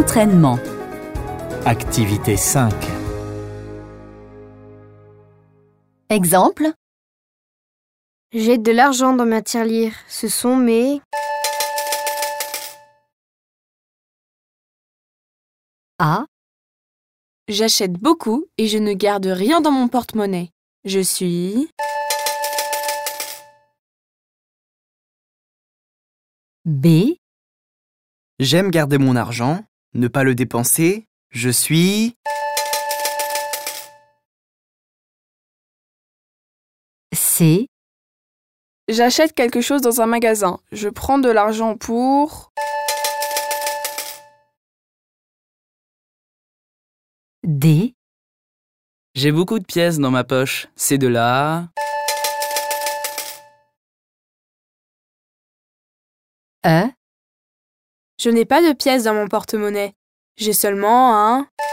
Entraînement. Activité 5. Exemple. J'ai de l'argent dans ma tirelire. Ce sont mes... A. J'achète beaucoup et je ne garde rien dans mon porte-monnaie. Je suis... B. J'aime garder mon argent, ne pas le dépenser. Je suis... C. J'achète quelque chose dans un magasin. Je prends de l'argent pour... D. J'ai beaucoup de pièces dans ma poche. C'est de là... E. Je n'ai pas de pièces dans mon porte-monnaie. J'ai seulement un...